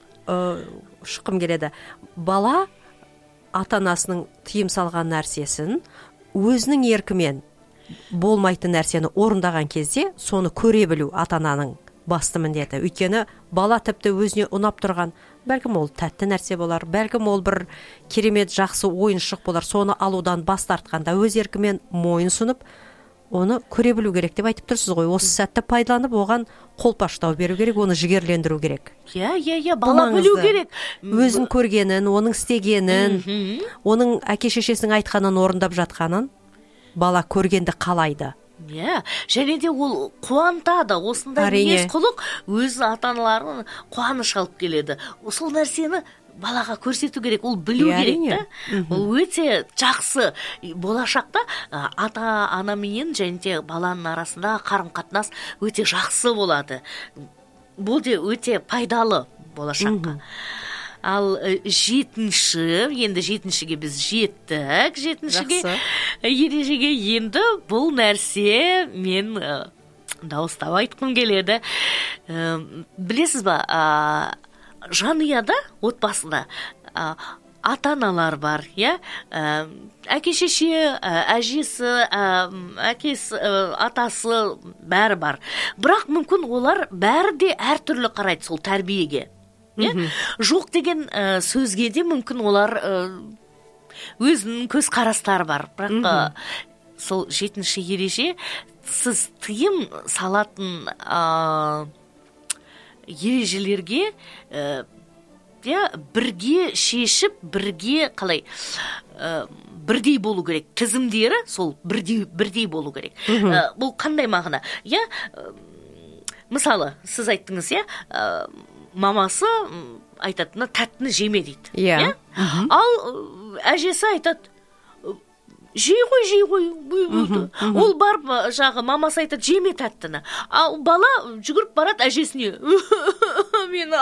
шыққым келеді. Бала ата-анасының тыйым салған нәрсесін өзінің еркімен болмайтын нәрсені орындаған кезде соны көре білу ата-ананың басты міндеті. Өйткені бала тіпті өзіне ұнап тұрған, бәлкім ол тәтті нәрсе болар, бәлкім ол бір керемет жақсы ойыншық болар, соны алудан бас тартқанда өз еркімен мойынсұнып, оны көре білу керек деп айтып тұрсыз ғой. Осы сәтті пайдаланып, оған қолпаштау беру керек, оны жігерлендіру керек. Бала білу керек. Өзін көргенін, оның істегенін, оның әке-шешесінің айтқанын орындап жатқанын бала көргенді қалайды. Және де ол қуантады. Осындай мінез-құлық өз ата-аналарын қуаныш алып келеді. Сол нәрсені балаға көрсету керек, ол білу керек та. Ол өте жақсы. Болашақта ата-анамен және де баланың арасында қарым-қатынас өте жақсы болады. Бұл де өте пайдалы болашаққа. Ал 7-ші, енді 7-шіге біз жеттік, 7-шіге ережеге енді бұл нәрсе мен дауыстап айтқым келеді. Білесіз ба, жанұяда, отбасында ата-аналар бар, әке-шеше, әжесі, әкесі, атасы бәрі бар. Бірақ мүмкін олар бәрі де әртүрлі қарайды сол тәрбиеге. Жоқ деген сөзге де мүмкін олар өзінің көзқарастары бар. Бірақ сол 7-ші ереже, сіз тыйым салатын ережелерге бірге шешіп, бірге қалай бірдей болу керек, тізімдері сол бірдей болу керек. Бұл қандай мағына? Мысалы, сіз айттыңыз, мамасы айтатыны тәттіні жеме дейді. Ал әжесі айтады, жей қой. Ол барып жағы мамасы айтады, жеме тәттіні. Ал бала жүгіріп барады әжесіне. Мен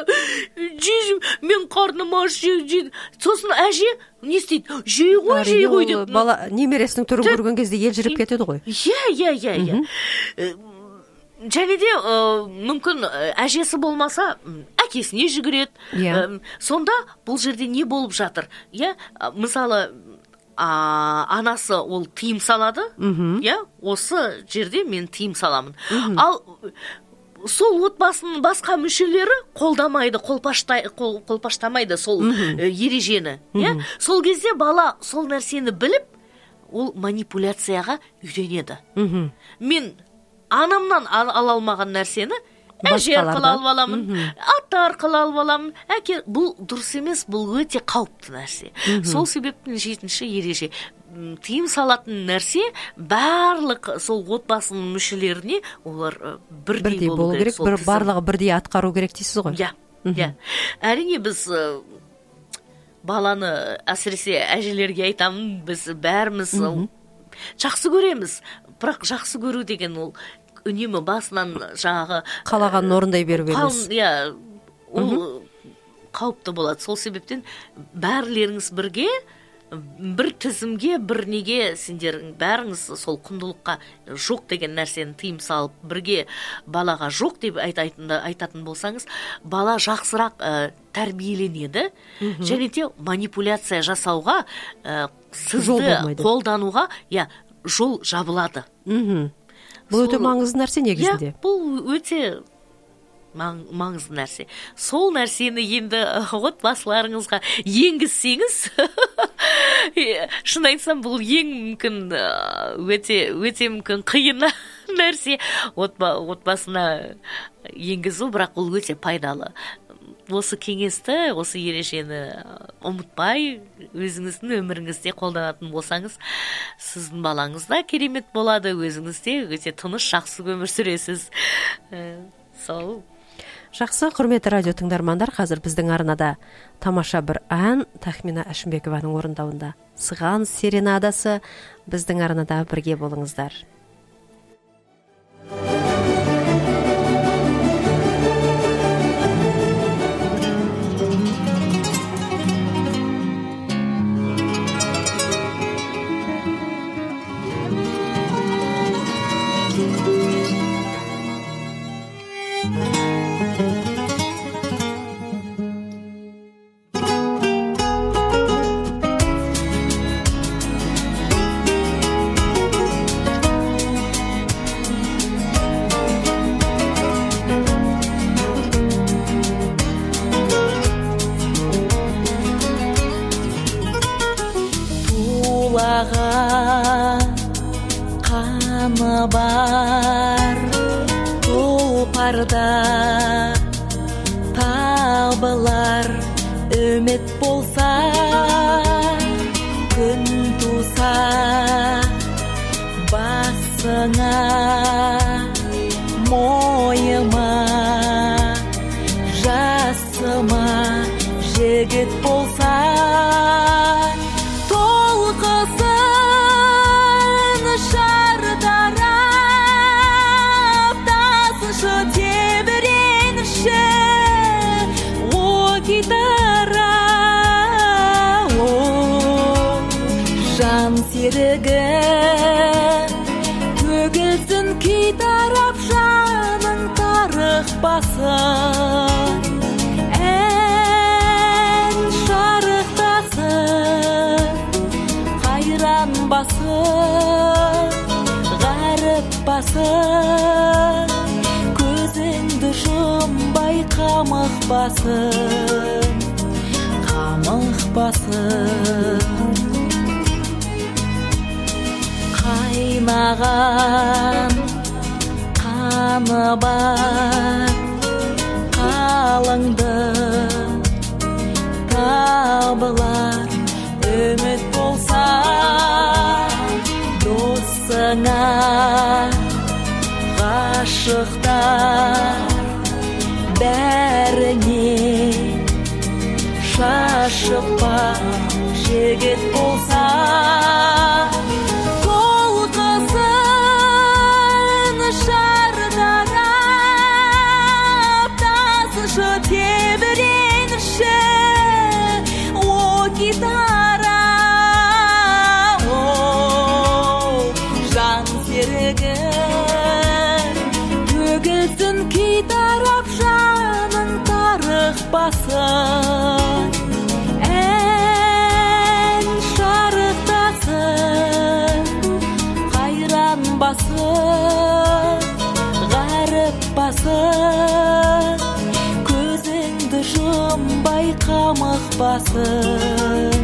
мен қарным аш жейді. Сосын әже не істейді? Жей қой деп. Бала немересінің түрін көрген кезде елжіреп кетеді ғой. Иә. Және де мүмкін әжесі болмаса әкесіне жүгіреді. Сонда бұл жерде не болып жатыр? Мысалы, анасы ол тыйым салады, осы жерде мен тыйым саламын. Ал сол отбасының басқа мүшелері қолдамайды, қолпаштамайды сол ережені. Сол кезде бала сол нәрсені біліп, ол манипуляцияға үйренеді. Мен анамнан ала алмаған нәрсені әже арқылы алып аламын, ата арқылы алып аламын. Бұл дұрыс емес, бұл өте қауіпті нәрсе. Сол себептен 7-ші ереже. Тыйым салатын нәрсе барлық сол отбасының мүшелеріне олар бірдей болу керек. Барлығы бірдей атқару керек дейсіз ғой? Иә. Әрине біз баланы әсіресе әжелерге айтамын, біз бәріміз жақсы көреміз. Бірақ жақсы көру деген ол үнемі басынан жаңағы қалаған орындай беру емес. Ол қауіпті болады. Сол себептен бәрлеріңіз бірге, бір тізімге, бір неге сендер бәріңіз сол құндылыққа жоқ деген нәрсені тыйым салып, бірге балаға жоқ деп айтатын болсаңыз, бала жақсырақ тәрбиеленеді. Және де манипуляция жасауға, сізді қолдануға жол жабылады. Бұл өте маңызды нәрсе негізінде. Бұл өте маңызды нәрсе. Сол нәрсені енді отбасыларыңызға енгізсеңіз, шын айтсам, бұл ең мүмкін өте мүмкін қиын нәрсе отбасына енгізу, бірақ ол өте пайдалы. Осы кеңесті, осы ережені ұмытпай, өзіңіздің өміріңізде қолданатын болсаңыз, сіздің балаңыз да керемет болады, өзіңізде өте тыныш, жақсы өмір сүресіз. Жақсы, құрметті радио тыңдармандар, қазір біздің арнада тамаша бір ән Тахмина Әшімбекованың орындауында Сыған серенадасы. Біздің арнада бірге болыңыздар. Қаны бар тұлпарда табылар үміт болса, күн туса басыңа, мойыма, жасыма жігіт болса, төгілсін кей тарап жаның тарық басын, ән шарықтасын, қайран басын, ғарып басын, көзіңді жұмбай қамық басын, қайнаған қаны бар қалыңды табылар үміт болса, ғашықтар бәріне шашықпа жігіт болса қолқасын шардарап тасышы тебіренші о гитара жан серігін төгілсін кей тарап жаның тарықпасын ән шарықтасын қайран басын ғаріп басын көзіңді жұмбай қамықпасын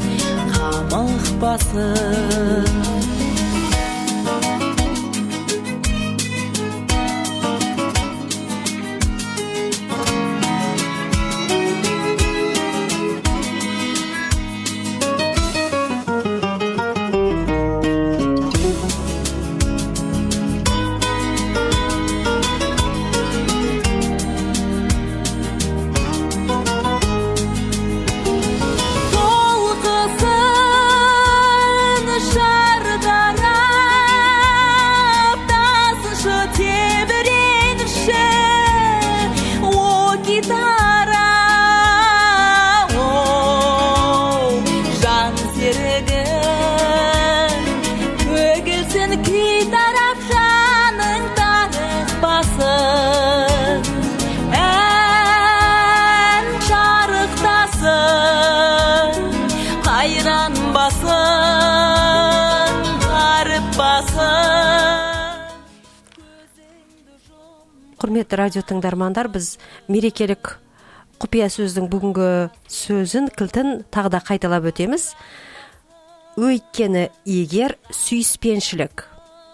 Құрметті радио тыңдармандар, біз мерекелік құпия сөздің бүгінгі сөзін кілтін тағы да қайталап өтеміз. Өйткені егер сүйіспеншілік.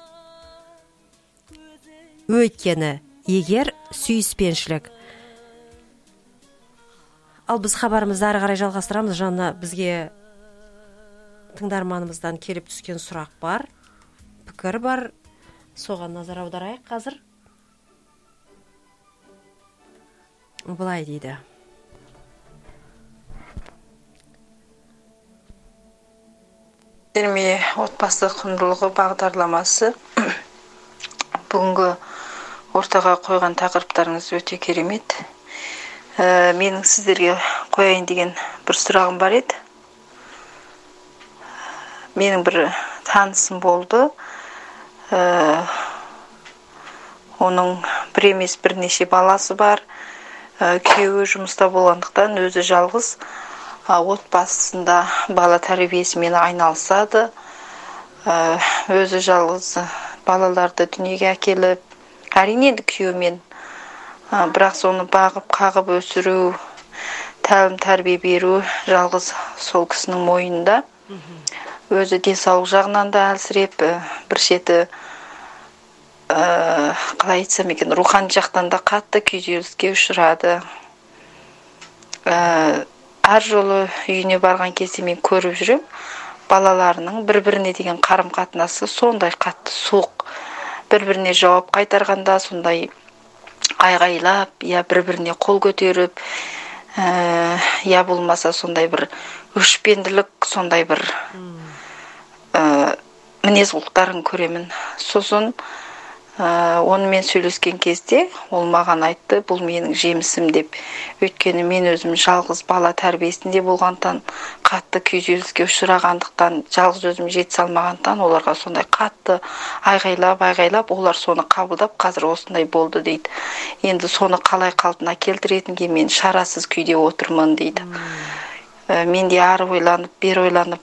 Ал біз хабарымызды ары қарай жалғастырамыз. Жанна, бізге тыңдарманымыздан келіп түскен сұрақ бар, пікір бар. Соған назар аударайық қазір. Былай дейді. Терме отбасы құндылығы бағдарламасы бүгінгі ортаға қойған тақырыптарыңыз өте керемет. Менің сіздерге қояйын деген бір сұрағым бар еді. Менің бір танысым болды. Оның бір емес бірнеше баласы бар. Күйеуі жұмыста болғандықтан өзі жалғыз отбасында бала тәрбиесімен айналысады. Өзі жалғыз балаларды дүниеге әкеліп, әрине күйеуімен, бірақ соны бағып, қағып өсіру, тәлім тәрбие беру жалғыз сол кісінің мойнында. Өзі денсаулық жағынан да әлсіреп, бір шеті қалай айтсам екен, рухани жақтан да қатты күйзеліске ұшырады. Әр жолы үйіне барған кезде мен көріп жүрем, балаларының бір-біріне деген қарым-қатынасы сондай қатты суық. Бір-біріне жауап қайтарғанда сондай айғайлап, я бір-біріне қол көтеріп, я болмаса сондай бір өшпенділік, сондай бір мінез құлықтарын көремін. Сосын онымен сөйлескен кезде ол маған айтты, бұл менің жемісім деп. Өйткені мен өзім жалғыз бала тәрбиесінде болғандықтан, қатты күйзеліске ұшырағандықтан, жалғыз өзім жете салмағандықтан, оларға сондай қатты айғайлап, олар соны қабылдап, қазір осындай болды дейді. Енді соны қалай қалпына келтіретінге мен шарасыз күйде отырмын дейді. Мен де ары ойланып, бері ойланып,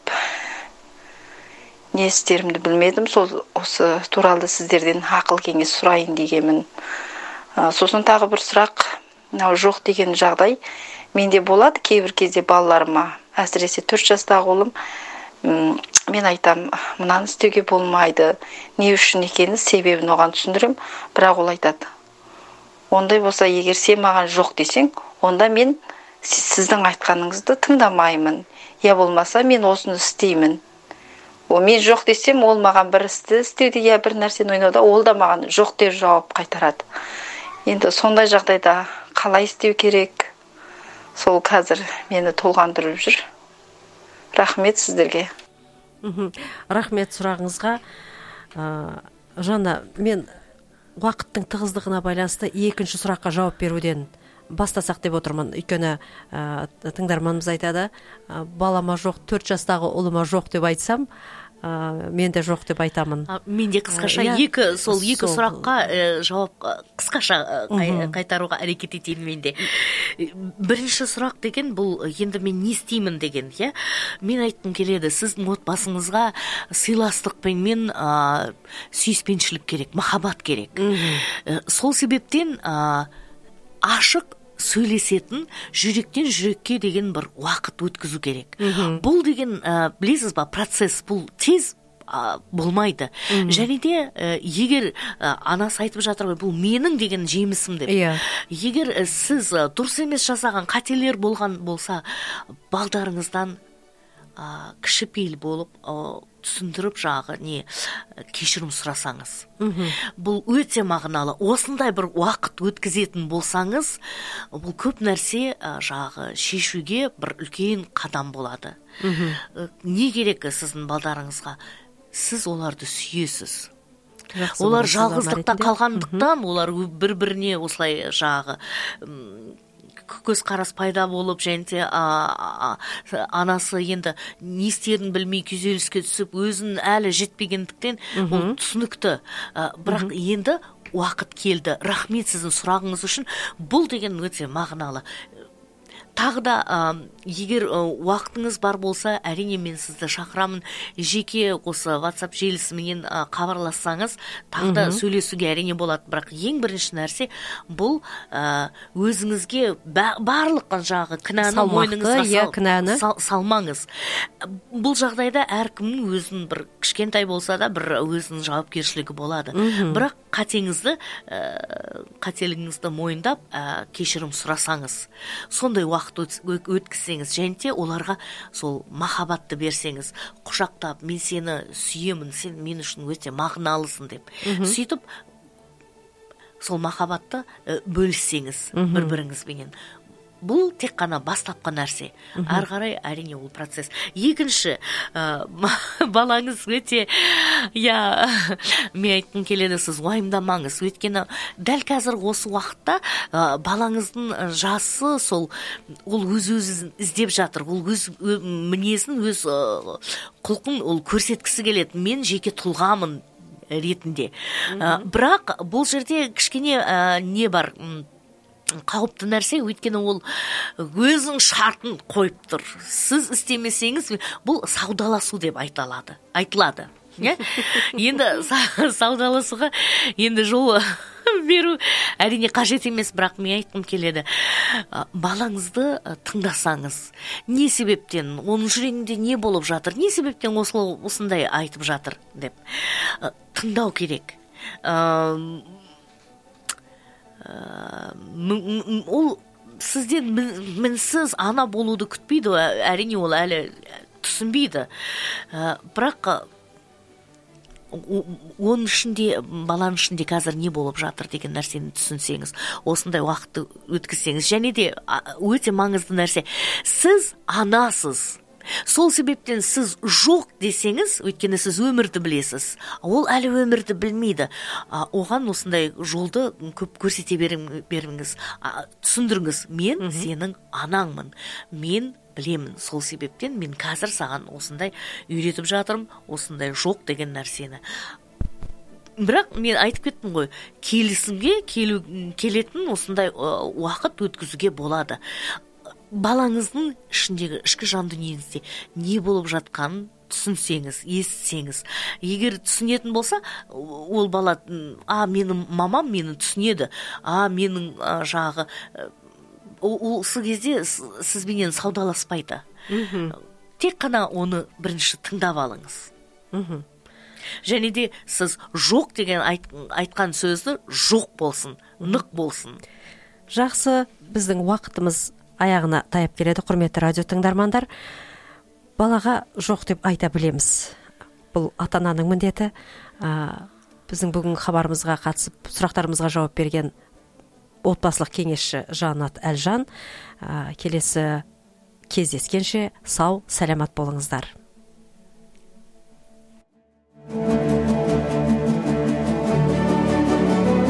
не істерімді білмедім. Осы туралы сіздерден ақыл кеңес сұрайын дегенмін. Сосын тағы бір сұрақ, жоқ деген жағдай менде болады кейбір кезде балаларыма, әсіресе 4 жастағы ұлым, мен айтам, мынаны істеуге болмайды, не үшін екені себебін оған түсіндірем, бірақ ол айтады, ондай болса, егер сен маған жоқ десең, онда мен сіздің айтқаныңызды тыңдамаймын, я болмаса мен осыны істеймін. мен жоқ десем, ол маған бір істі істеуде, я бір нәрсені ойнауда, ол да маған жоқ деп жауап қайтарады. Енді сондай жағдайда қалай істеу керек? Сол қазір мені толғандырып жүр. Рахмет сіздерге. Рахмет сұрағыңызға. Жанна, мен уақыттың тығыздығына байланысты екінші сұраққа жауап беруден бастасақ деп отырмын. Өйткені тыңдарманымыз айтады, балама жоқ, 4 жастағы ұлыма жоқ деп айтсам, мен де жоқ деп айтамын. Мен де қысқаша екі сұраққа жауап қысқаша қайтаруға әрекет етейін мен де. Бірінші сұрақ деген бұл енді мен не істеймін деген, иә? Мен айтқым келеді, сіздің отбасыңызға сыйластықпен сүйіспеншілік керек, махаббат керек. Сол себептен ашық сөйлесетін, жүректен жүрекке деген бір уақыт өткізу керек. Бұл деген, білесіз ба, процесс, бұл тез болмайды. Және де егер анасы айтып жатыр ғой, бұл менің деген жемісім деп. Егер сіз дұрыс емес жасаған қателер болған болса, балдарыңыздан кішіпейіл болып түсіндіріп кешірім сұрасаңыз. Бұл өте мағыналы. Осындай бір уақыт өткізетін болсаңыз, бұл көп нәрсе шешуге бір үлкен қадам болады. Не керек сіздің балдарыңызға? Сіз оларды сүйесіз. Олар жалғыздықта қалғандықтан, олар бір-біріне осылай көз қарас пайда болып, және анасы енді не істерін білмей күйзеліске түсіп, өзін әлі жетпегендіктен ол түсінікті. Бірақ енді уақыт келді. Рахмет сіздің сұрағыңыз үшін. Бұл деген өте мағыналы. Тағы да егер уақытыңыз бар болса, әрине мен сізді шақырамын, жеке осы WhatsApp желісімен хабарлассаңыз, тағы да сөйлесуге әрине болады. Бірақ ең бірінші нәрсе бұл өзіңізге барлық кінәні мойныңызға салмаңыз. Бұл жағдайда әркімнің өзінің бір кішкентай болса да бір өзінің жауапкершілігі болады. Бірақ қателігіңізді мойындап кешірім сұрасаңыз, сондай уақыт өткізсеңіз, және оларға сол махаббатты берсеңіз, құшақтап, мен сені сүйемін, сен мен үшін өте мағыналысың деп. Сөйтіп сол махаббатты бөліссеңіз бір-біріңізбенен. Бұл тек қана бастапқы нәрсе. Ары қарай әрине ол процесс. Екінші, балаңыз өте, мен айтқым келеді, сіз уайымдамаңыз. Өйткені дәл қазір осы уақытта балаңыздың жасы ол өз-өзін іздеп жатыр. Ол өз мінезін, өз құлқын ол көрсеткісі келеді. Мен жеке тұлғамын ретінде. Бірақ бұл жерде кішкене не бар? Қауіпті нәрсе, өйткені ол өзінің шартын қойып тұр. Сіз істемесеңіз, бұл саудаласу деп айтылады. Енді саудаласуға енді жол беру әрине қажет емес, бірақ мен айтқым келеді. Балаңызды тыңдасаңыз, не себептен, оның жүрегінде не болып жатыр, не себептен осындай айтып жатыр деп тыңдау керек. Ол сізден мінсіз ана болуды күтпейді, әрине ол әлі түсінбейді. Бірақ оның ішінде, баланың ішінде қазір не болып жатыр деген нәрсені түсінсеңіз, осындай уақытты өткізсеңіз, және де өте маңызды нәрсе, сіз анасыз. Сол себептен сіз жоқ десеңіз, өйткені сіз өмірді білесіз. Ол әлі өмірді білмейді. Оған осындай жолды көп көрсете беріңіз. Түсіндіріңіз, мен сенің анаңмын. Мен білемін. Сол себептен мен қазір саған осындай үйретіп жатырмын, осындай жоқ деген нәрсені. Бірақ мен айтып кеттім ғой, келісімге келетін осындай уақыт өткізуге болады. Балаңыздың ішіндегі ішкі жан дүниеңізде не болып жатқанын түсінсеңіз, естісеңіз. Егер түсінетін болса, ол бала, менің мамам мені түсінеді, менің осы кезде сізбенен саудаласпайды. Тек қана оны бірінші тыңдап алыңыз. Және де сіз жоқ деген айтқан сөзді жоқ болсын, нық болсын. Жақсы, біздің уақытымыз аяғына таяп келеді, құрметті радио тыңдармандар. Балаға жоқ деп айта білеміз. бұл ата ананың міндеті. Біздің бүгін хабарымызға қатысып сұрақтарымызға жауап берген отбасылық кеңесші Жанат Әлжан. Келесі кездескенше сау, сәлемат болыңыздар.